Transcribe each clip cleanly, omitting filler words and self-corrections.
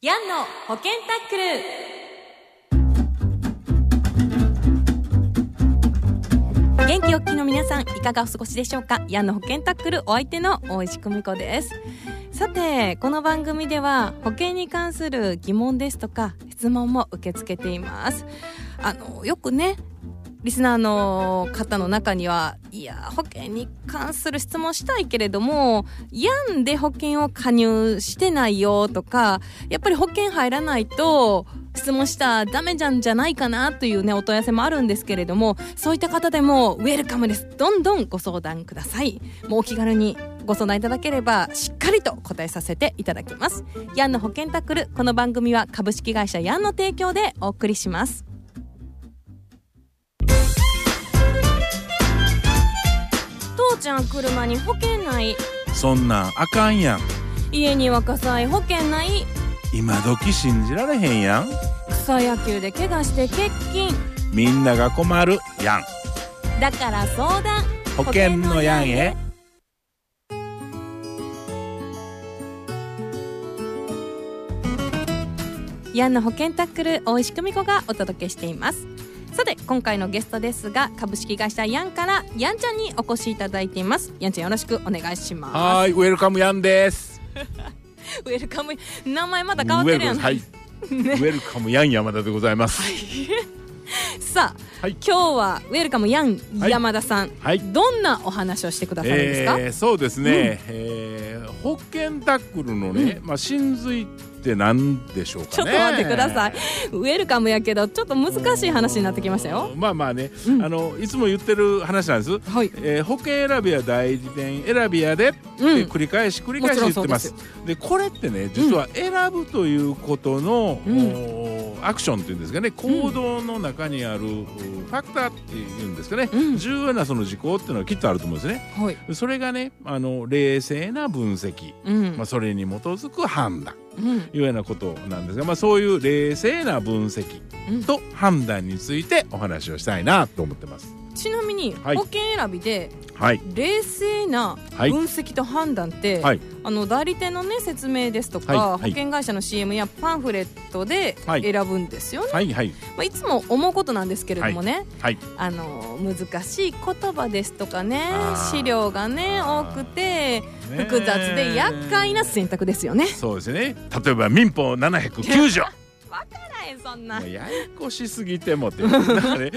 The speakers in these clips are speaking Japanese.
ヤンの保険タックル。元気おっきの皆さん、いかがお過ごしでしょうか。ヤンの保険タックル、お相手の大石久美子です。さて、この番組では保険に関する疑問ですとか質問も受け付けています。よくね、リスナーの方の中には、いや保険に関する質問したいけれどもヤンで保険を加入してないよとか、やっぱり保険入らないと質問したらダメじゃんじゃないかなというね、お問い合わせもあるんですけれども、そういった方でもウェルカムです。どんどんご相談ください。もうお気軽にご相談いただければしっかりと答えさせていただきます。ヤンの保険タックル、この番組は株式会社ヤンの提供でお送りします。父ちゃん、車に保険ない。 そんなんあかんやん。 家には火災保険ない。 今時信じられへんやん。 草野球で怪我して欠勤。 みんなが困るやん。 だから相談、 保険のやんへ。 ヤンの保険タックル、大石久美子がお届けしています。さて、今回のゲストですが、株式会社ヤンからヤンちゃんにお越しいただいています。ヤンちゃん、よろしくお願いします。 はい、ウェルカムヤンです。 ウェルカム、名前また変わってるやん。 はい、 ね、 ウェルカムヤン山田でございます。 はい、さあ、 はい、 今日はウェルカムヤン山田さん、 はい、 どんなお話をしてくださるんですか。 そうですね、保険タックルのね、真髄って何でしょうかね。 ちょっと待ってください。ウェルカムやけどちょっと難しい話になってきましたよ。 まあね、いつも言ってる話なんです、 はい。 保険選びや代理店選びやでって繰り返し言ってます。でこれってね、実は選ぶということの、アクションっていうんですかね、行動の中にある、ファクターっていうんですかね、重要なその事項っていうのはきっとあると思うんですね。 はい。 それがね、冷静な分析、それに基づく判断、いうようなことなんですが、そういう冷静な分析と判断についてお話をしたいなと思ってます。 ちなみに、 はい、 保険選びで、 はい、 冷静な分析と判断って、はい、代理店のね説明ですとか、保険会社の CM やパンフレットで選ぶんですよね。はいはい、いつも思うことなんですけれどもね、はいはい、難しい言葉ですとかね、資料がね多くて複雑で厄介な選択ですよね。 そうですね。例えば民法709条わからへん、そんなややこしすぎてもってだからね、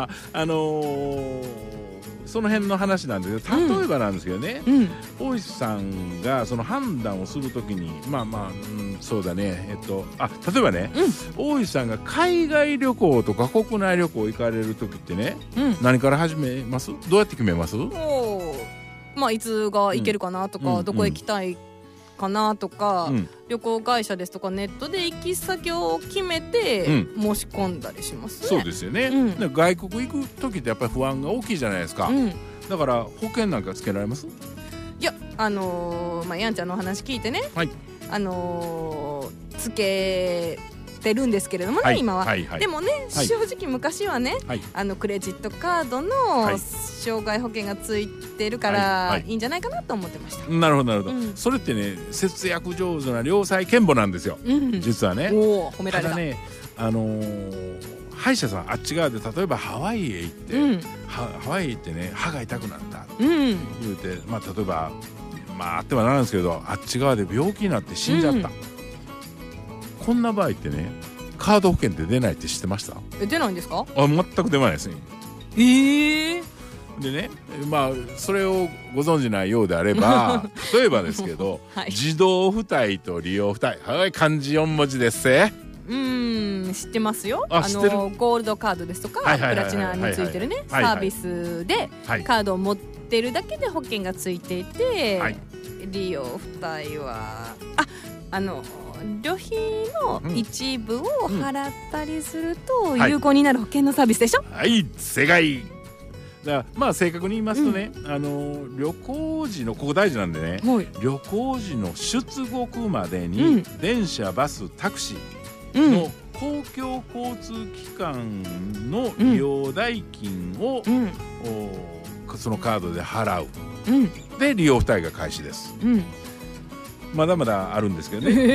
その辺の話なんですけど、例えばなんですけどね、大石さんがその判断をするときにそうだね、例えばね、大石さんが海外旅行とか国内旅行行かれるときってね、何から始めます？どうやって決めます？ いつが行けるかなとか、どこへ行きたいかなとか、旅行会社ですとかネットで行き先を決めて申し込んだりしますね。 そうですよね、外国行く時ってやっぱり不安が大きいじゃないですか、だから保険なんかつけられます？ いや、ヤンちゃんのお話聞いてね、はい、つけてるんですけれどもね、今は、でもね、正直昔はね、クレジットカードの障害保険がついてるからいいんじゃないかなと思ってました。 なるほどなるほど、それってね、節約上手な良妻賢母なんですよ、実はね。 おー、褒められた。 ただね、歯医者さんあっち側で例えばハワイへ行って、ハワイへ行ってね、歯が痛くなった、言うて、例えばあってはならんですけど、あっち側で病気になって死んじゃった、こんな場合ってね、カード保険って出ないって知ってました？ 出ないんですか？ 全く出ないですね。でね、それをご存じないようであれば例えばですけど、自動付帯と利用付帯、はい、漢字4文字ですね。 知ってますよ。 知ってる？ ゴールドカードですとかプラチナについてるね、サービスでカードを持ってるだけで保険がついていて、利用付帯は旅費の一部を払ったりすると有効になる保険のサービスでしょ。 はい、正解。だから正確に言いますとね、旅行時の、ここ大事なんでね、旅行時の出国までに、電車バスタクシーの公共交通機関の利用代金を、そのカードで払う、で利用付帯が開始です、まだまだあるんですけどね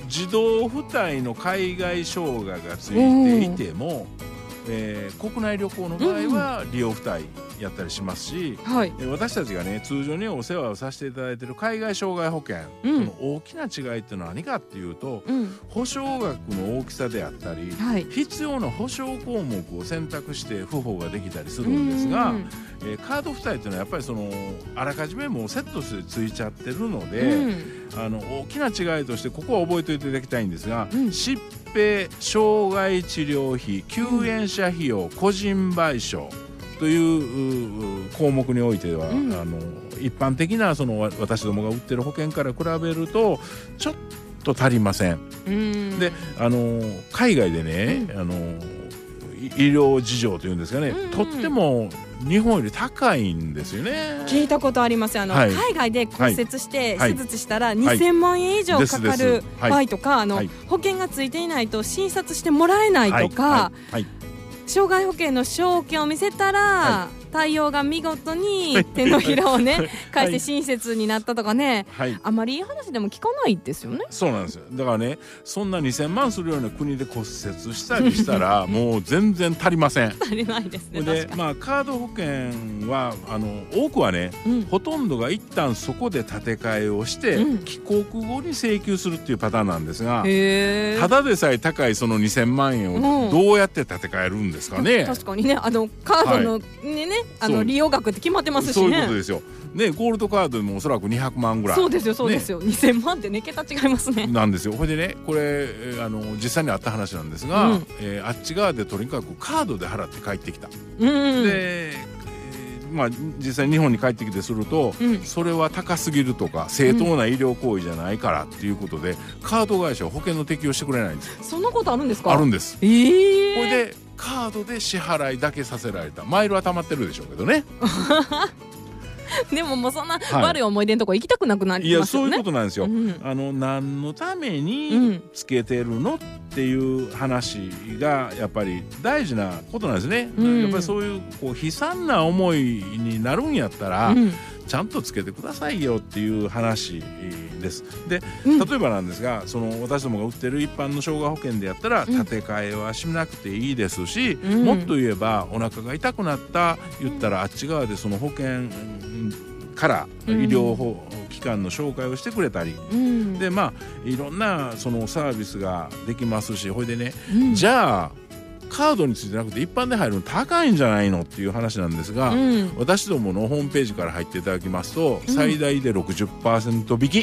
自動付帯の海外障害がついていても、国内旅行の場合は利用付帯やったりしますし、私たちがね通常にお世話をさせていただいている海外障害保険、その大きな違いっていうのは何かっていうと、保証額の大きさであったり、必要な保証項目を選択して付保ができたりするんですが、カード付帯っていうのはやっぱりそのあらかじめもうセットしてついちゃってるので、大きな違いとしてここは覚えておいていただきたいんですが、疾病障害治療費救援者費用個人賠償という項目においては、一般的なその私どもが売ってる保険から比べるとちょっと足りません。で海外でね、医療事情というんですかね、とっても日本より高いんですよね。 聞いたことあります。海外で骨折して手術したら2000万円以上かかる場合とか、保険がついていないと診察してもらえないとか、障害保険の証券を見せたら、対応が見事に手のひらをね返して親切になったとかね、あまりいい話でも聞かないですよね。 そうなんですよ。だからね、そんな2000万するような国で骨折したりしたらもう全然足りません。 足りないですね。 で、カード保険は多くはね、ほとんどが一旦そこで建て替えをして、帰国後に請求するっていうパターンなんですが、ただでさえ高いその2000万円をどうやって建て替えるんですかね。 確かにね、カードのね、利用額って決まってますしね。 そういうことですよね。ゴールドカードでもおそらく200万ぐらい。 そうですよそうですよ、2000万ってね桁違いますね。 なんですよ。これでね、これ実際にあった話なんですが、あっち側でとにかくカードで払って帰ってきた。で実際日本に帰ってきてすると、それは高すぎるとか正当な医療行為じゃないからっていうことで、カード会社は保険の適用してくれないんですよ。 そんなことあるんですか？ あるんです。これでカードで支払いだけさせられた。マイルは溜まってるでしょうけどね。 でももうそんな悪い思い出のとこ行きたくなくなりますよね。 いや、そういうことなんですよ。何のためにつけてるのっていう話がやっぱり大事なことなんですね。やっぱりそういう悲惨な思いになるんやったら、ちゃんとつけてくださいよっていう話です。で、例えばなんですが、その私どもが売ってる一般の障害保険でやったら建て替えはしなくていいですし、もっと言えばお腹が痛くなった言ったらあっち側でその保険から医療機関の紹介をしてくれたり、でいろんなそのサービスができますし、ほいでね、じゃあカードについてなくて一般で入るの高いんじゃないのっていう話なんですが、私どものホームページから入っていただきますと、最大で 60% 引き。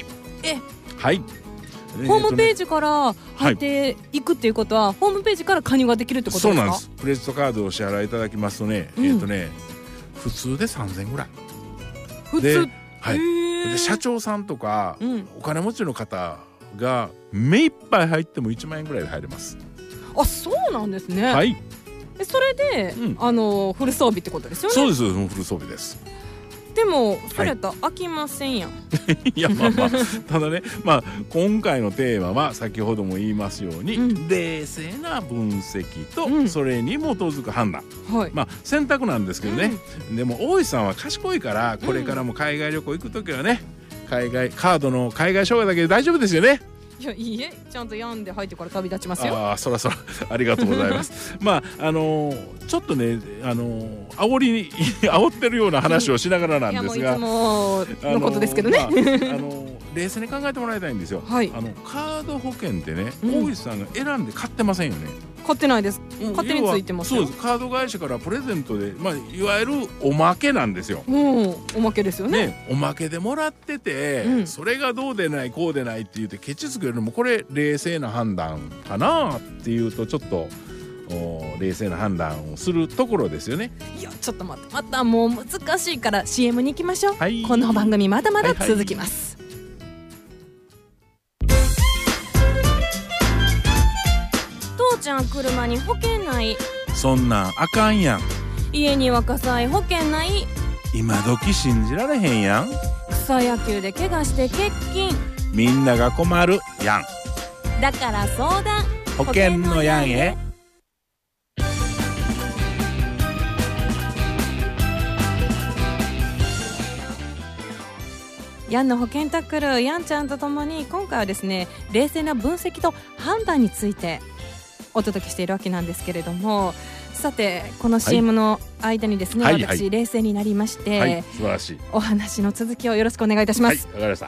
ホームページから入っていくっていうことは、ホームページから加入ができるってことですか？ そうなんです。クレジットカードをお支払いいただきますとね、普通で3000ぐらい。 普通で社長さんとか、お金持ちの方が目いっぱい入っても1万円ぐらいで入れます。 あ、そうなんですね。それで、フル装備ってことですよね。 そうです、フル装備です。 でもそれと飽きませんやん。 いや、ただね、今回のテーマは先ほども言いますように、冷静な分析と、それに基づく判断、選択なんですけどね。でも大石さんは賢いから、これからも海外旅行行くときはね、カードの海外障害だけで大丈夫ですよね。 いや、いいえ、ちゃんと病んで入ってから旅立ちますよ。 そらありがとうございます。ちょっとね、煽ってるような話をしながらなんですが、 いや、もういつものことですけどね。 冷静に考えてもらいたいんですよ。カード保険ってね、大石さんが選んで買ってませんよね。 買ってないです。勝手についてますよ。 そうです。カード会社からプレゼントで、いわゆるおまけなんですよ。 おまけですよね。 おまけでもらってて、それがどうでないこうでないって言ってケチつけるのも、これ冷静な判断かなっていうと、ちょっと冷静な判断をするところですよね。 いや、ちょっと待って、またもう難しいから CM に行きましょう。この番組まだまだ続きます。父ちゃん、車に保険ない。 そんなんあかんやん。 家には火災保険ない。 今時信じられへんやん。 草野球で怪我して欠勤。 みんなが困るやん。 だから相談、 保険のやんへ。 ヤンの保険タックルヤンちゃんとともに今回はですね、冷静な分析と判断についてお届けしているわけなんですけれども、さてこの CM の間にですね、私冷静になりまして、 素晴らしいお話の続きをよろしくお願いいたします。 わかりました。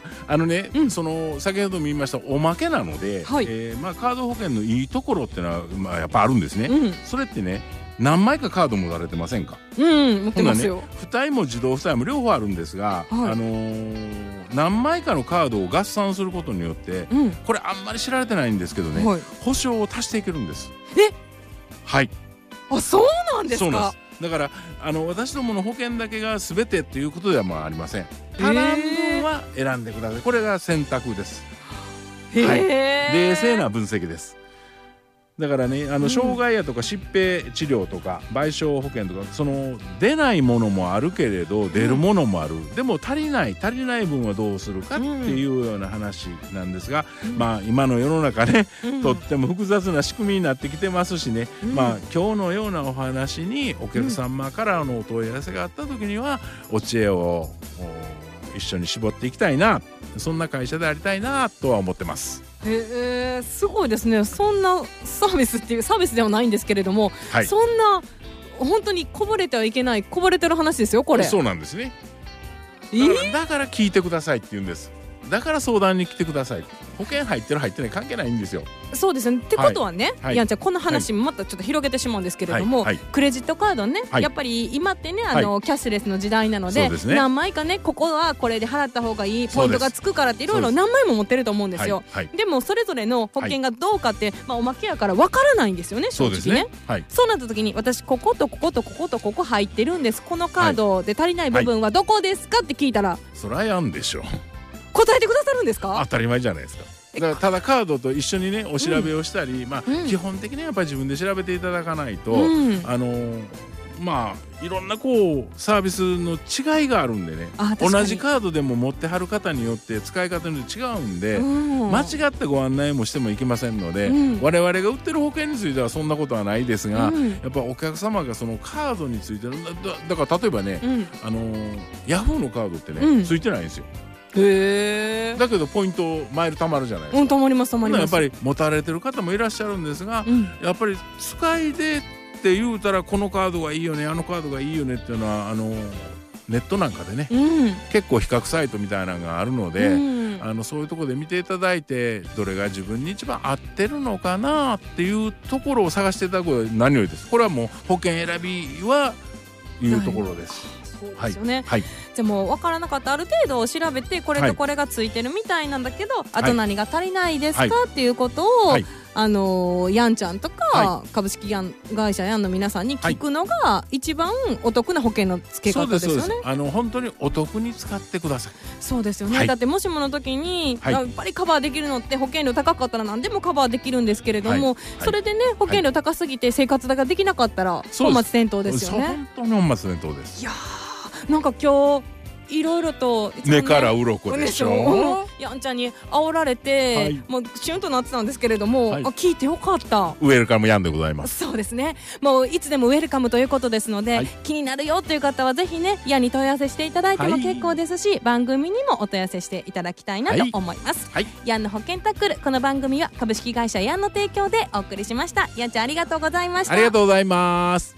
その先ほども言いましたおまけなので、カード保険のいいところってのは、やっぱあるんですね。それってね、何枚かカード持たれてませんか？ 持ってますよ。 付帯も自動付帯も両方あるんですが、何枚かのカードを合算することによって、これあんまり知られてないんですけどね、保証を足していけるんです。はい。 あ、そうなんですか。 そうなんです。だから私どもの保険だけが全てっていうことではありません。足らん分は選んでください。これが選択です。冷静な分析です。だからね、障害やとか疾病治療とか賠償保険とか、その出ないものもあるけれど出るものもある、でも足りない分はどうするかっていうような話なんですが、今の世の中ね、とっても複雑な仕組みになってきてますしね、今日のようなお話にお客様からのお問い合わせがあった時にはお知恵を一緒に絞っていきたいな、そんな会社でありたいなとは思ってます。 すごいですね。そんなサービスっていうサービスではないんですけれども、そんな本当にこぼれてはいけない、こぼれてる話ですよこれ。 そうなんですね。だから聞いてくださいって言うんです。だから相談に来てください。保険入ってる入ってない関係ないんですよ。 そうですね。ってことはね、やんちゃんこの話もまたちょっと広げてしまうんですけれども、クレジットカードね、やっぱり今ってねキャッシュレスの時代なので、何枚かね、ここはこれで払った方がいいポイントがつくからっていろいろ何枚も持ってると思うんですよ。でもそれぞれの保険がどうかって、おまけやからわからないんですよね、正直ね。そうなった時に私こことこことこことここ入ってるんです、このカードで足りない部分はどこですかって聞いたら、 そらやんでしょ。 答えてくださるんですか？ 当たり前じゃないですか。だからただカードと一緒にねお調べをしたり、基本的にはやっぱり自分で調べていただかないと、いろんなサービスの違いがあるんでね、同じカードでも持ってはる方によって使い方によって違うんで、間違ったご案内もしてもいけませんので、我々が売ってる保険についてはそんなことはないですが、やっぱお客様がそのカードについてだから例えばね、ヤフーのカードってね、ついてないんですよ。だけどポイントマイル貯まるじゃないですか。 貯まります。 やっぱり持たれてる方もいらっしゃるんですが、やっぱり使いでって言うたらこのカードがいいよね、あのカードがいいよねっていうのはネットなんかでね、結構比較サイトみたいなのがあるので、そういうところで見ていただいて、どれが自分に一番合ってるのかなっていうところを探していただくことが何よりです。これはもう保険選びはいうところです。 そうですよね。じゃあもう分からなかったある程度調べて、これとこれがついてるみたいなんだけど、あと何が足りないですかっていうことを、ヤンちゃんとか、株式会社ヤンの皆さんに聞くのが一番お得な保険の付け方ですよね。 本当にお得に使ってください。 そうですよね。だってもしもの時に、やっぱりカバーできるのって保険料高かったら何でもカバーできるんですけれども、それでね保険料高すぎて生活ができなかったら本末転倒ですよね。 本当に本末転倒です。 いやなんか今日いろいろと目から鱗でしょ。 やんちゃんに煽られて、もうシュンとなってたんですけれども、聞いてよかった。 ウェルカムヤンでございます。 そうですね。もういつでもウェルカムということですので、気になるよという方はぜひね、ヤンに問い合わせしていただいても結構ですし、番組にもお問い合わせしていただきたいなと思います。ヤンの保険タックル、この番組は株式会社ヤンの提供でお送りしました。ヤンちゃんありがとうございました。 ありがとうございます。